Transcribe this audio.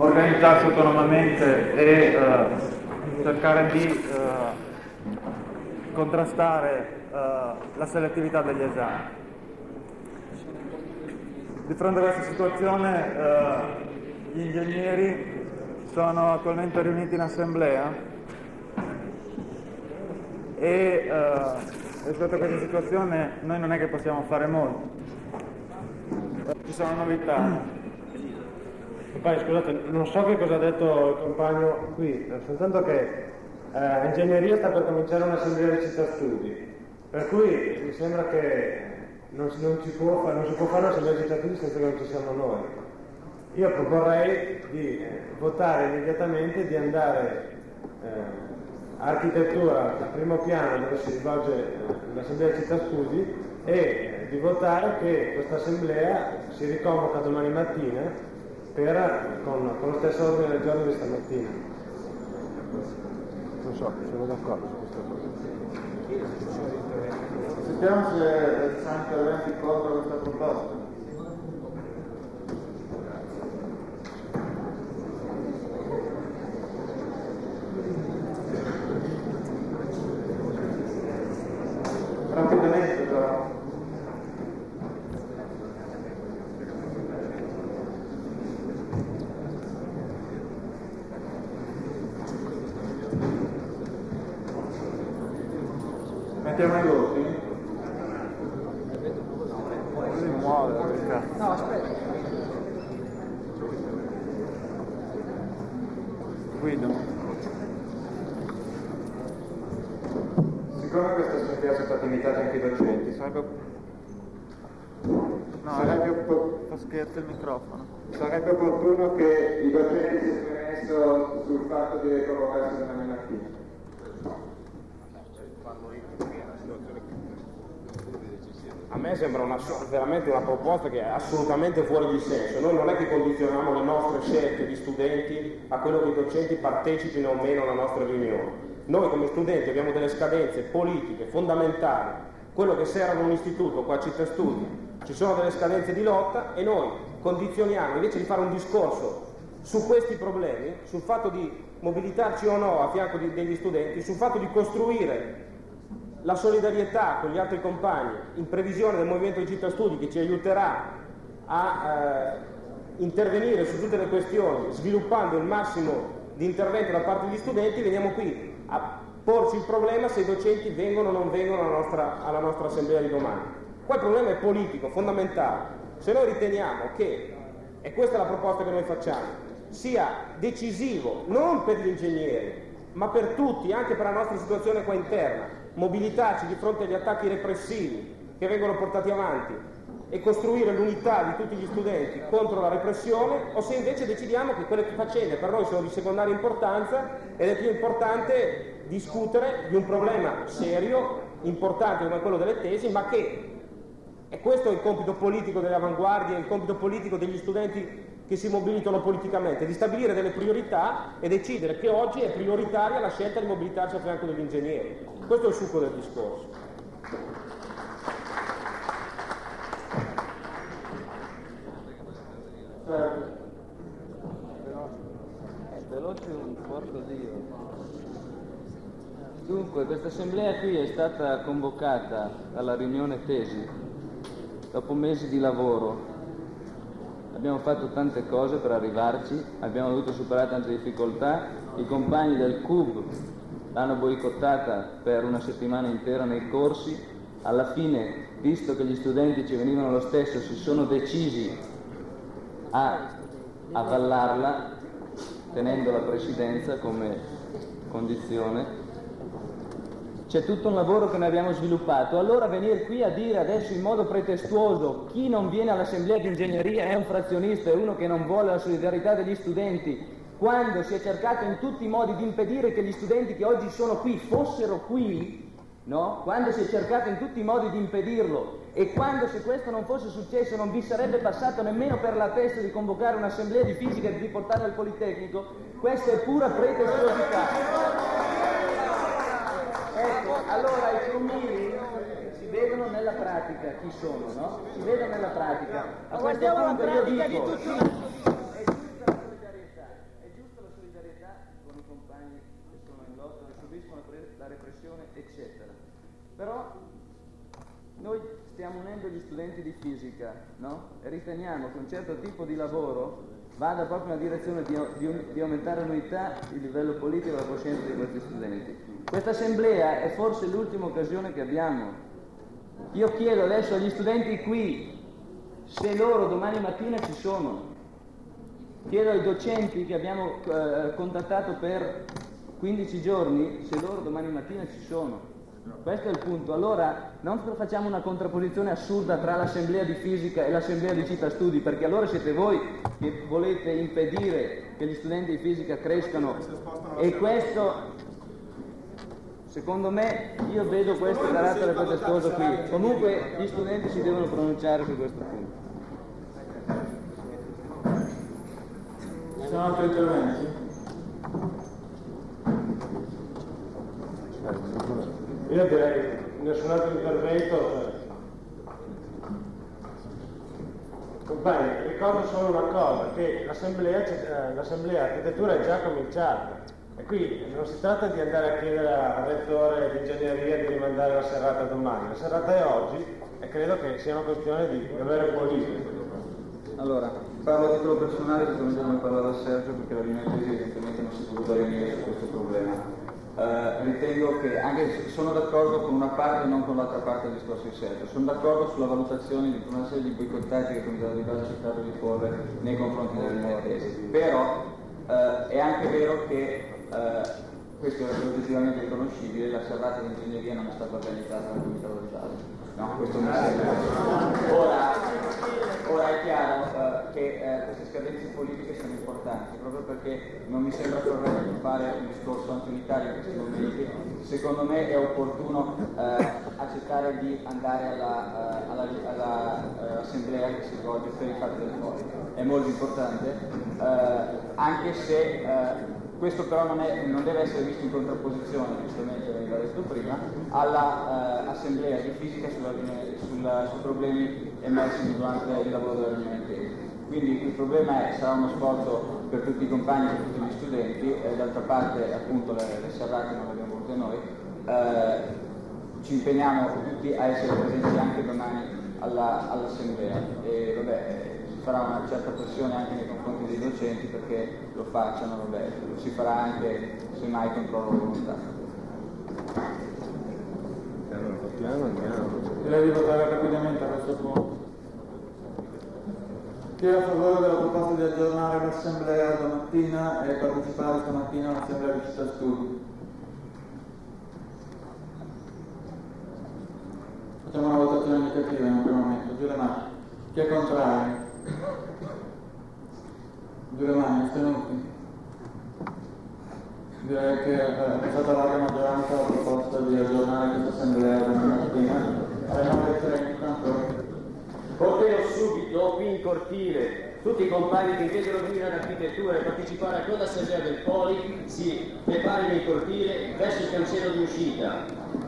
organizzarsi autonomamente e cercare di contrastare la selettività degli esami. Di fronte a questa situazione gli ingegneri sono attualmente riuniti in assemblea e rispetto a questa situazione noi non è che possiamo fare molto. Ci sono novità. Poi, scusate, non so che cosa ha detto il compagno qui, soltanto che ingegneria sta per cominciare un'assemblea di città studi, per cui mi sembra che non si può fare un'assemblea di città studi senza che non ci siamo noi. Io proporrei di votare immediatamente di andare architettura al primo piano dove si svolge l'assemblea di città studi e di votare che questa assemblea si riconvoca domani mattina con lo stesso ordine del giorno di stamattina. Non so, sono d'accordo su questa cosa. Sentiamo se c'è interventi contro questa proposta. Rapidamente però. Mettiamo i voti? Si muove perché? No, aspetta. Guido. Siccome questa assemblea sono stati invitati anche i docenti, Fa scherzo il microfono. sarebbe opportuno che i docenti si esprimessero sul fatto di riconvocarsi domani mattina. A me sembra veramente una proposta che è assolutamente fuori di senso. Noi non è che condizioniamo le nostre scelte di studenti a quello che i docenti partecipino o meno alla nostra riunione. Noi come studenti abbiamo delle scadenze politiche fondamentali, quello che serve a un istituto, qua a Città Studi, ci sono delle scadenze di lotta e noi condizioniamo, invece di fare un discorso su questi problemi, sul fatto di mobilitarci o no a fianco degli studenti, sul fatto di costruire la solidarietà con gli altri compagni in previsione del Movimento di Città Studi che ci aiuterà a intervenire su tutte le questioni, sviluppando il massimo di intervento da parte degli studenti, veniamo qui a porci il problema se i docenti vengono o non vengono alla nostra assemblea di domani. Qua il problema è politico, fondamentale. Se noi riteniamo che, e questa è la proposta che noi facciamo, sia decisivo non per gli ingegneri ma per tutti, anche per la nostra situazione qua interna, mobilitarci di fronte agli attacchi repressivi che vengono portati avanti e costruire l'unità di tutti gli studenti contro la repressione, o se invece decidiamo che quelle faccende per noi sono di secondaria importanza ed è più importante discutere di un problema serio, importante come quello delle tesi, ma che, e questo è il compito politico delle avanguardie, il compito politico degli studenti che si mobilitano politicamente, di stabilire delle priorità e decidere che oggi è prioritaria la scelta di mobilitarsi a fianco degli ingegneri. Questo è il succo del discorso. Veloce un porco Dio. Dunque, questa assemblea qui è stata convocata alla riunione tesi dopo mesi di lavoro. Abbiamo fatto tante cose per arrivarci, abbiamo dovuto superare tante difficoltà, i compagni del CUB l'hanno boicottata per una settimana intera nei corsi, alla fine, visto che gli studenti ci venivano lo stesso, si sono decisi a avvallarla, tenendo la presidenza come condizione. C'è tutto un lavoro che noi abbiamo sviluppato, allora venire qui a dire adesso in modo pretestuoso chi non viene all'assemblea di ingegneria è un frazionista, è uno che non vuole la solidarietà degli studenti, quando si è cercato in tutti i modi di impedire che gli studenti che oggi sono qui fossero qui, no? Quando si è cercato in tutti i modi di impedirlo e quando, se questo non fosse successo, non vi sarebbe passato nemmeno per la testa di convocare un'assemblea di fisica e di portarla al Politecnico, questa è pura pretestuosità. Ecco, allora i crumili si vedono nella pratica chi sono, no? Si vedono nella pratica. A questo punto io dico, è giusta la solidarietà. compagni che sono in lotta, che subiscono la repressione, eccetera. Però noi stiamo unendo gli studenti di fisica, no? E riteniamo che un certo tipo di lavoro vada proprio nella direzione di aumentare l'unità, il livello politico e la coscienza di questi studenti. Questa assemblea è forse l'ultima occasione che abbiamo. Io chiedo adesso agli studenti qui se loro domani mattina ci sono. Chiedo ai docenti che abbiamo contattato per 15 giorni se loro domani mattina ci sono. Questo è il punto. Allora non facciamo una contrapposizione assurda tra l'assemblea di fisica e l'assemblea di Città Studi, perché allora siete voi che volete impedire che gli studenti di fisica crescano, e questo, secondo me, io vedo questo carattere pretestuoso qui. Comunque gli studenti si devono pronunciare su questo punto. Ci sono altri interventi? Io direi nessun altro intervento. Compagni, ricordo solo una cosa, che l'assemblea architettura è già cominciata, e qui non si tratta di andare a chiedere al rettore di ingegneria di rimandare la serata domani. La serata è oggi e credo che sia una questione di dovere politico. Allora, parlo a titolo personale, secondo me parlava Sergio, perché la riunione evidentemente non si è potuta riunire su questo problema. Ritengo che, anche se sono d'accordo con una parte e non con l'altra parte del discorso di Sergio, sono d'accordo sulla valutazione di una serie di boicottaggi che il Comitato di Base ha cercato di porre nei confronti delle mie tesi, però è anche vero che questo è oggettivamente riconoscibile, la serrata di ingegneria non è stata organizzata dal Comitato di Base. No, questo mi sembra. Ora è chiaro che queste scadenze politiche sono importanti, proprio perché non mi sembra corretto fare un discorso anti-unitario in questi momenti. Secondo me è opportuno accettare di andare all'assemblea che si svolge per i fatti del Poli. È molto importante, anche se questo però non deve essere visto in contrapposizione, giustamente veniva detto prima, all'assemblea di fisica sui problemi emersi durante il lavoro della riunione tesi. Quindi il problema sarà uno sforzo per tutti i compagni, per tutti gli studenti, e d'altra parte appunto le serrate non le abbiamo volute noi. Ci impegniamo tutti a essere presenti anche domani all'assemblea, e vabbè, farà una certa pressione anche nei confronti dei docenti perché lo facciano, vabbè, lo si farà anche semmai contro la loro volontà. Direi di votare rapidamente a questo punto. Chi è a favore della proposta di aggiornare l'assemblea domattina e partecipare stamattina all'assemblea di Città Studi? Facciamo una votazione indicativa in un primo momento. Giù le mani. Chi è contrario? Giù le mani, astenuti? Direi che è stata larga maggioranza la proposta di aggiornare questa assemblea domattina. Abbiamo lettere intanto. Porterò subito qui in cortile tutti i compagni che intesero venire all'architettura e partecipare a quell'assemblea del Poli si preparino in cortile verso il cancello di uscita.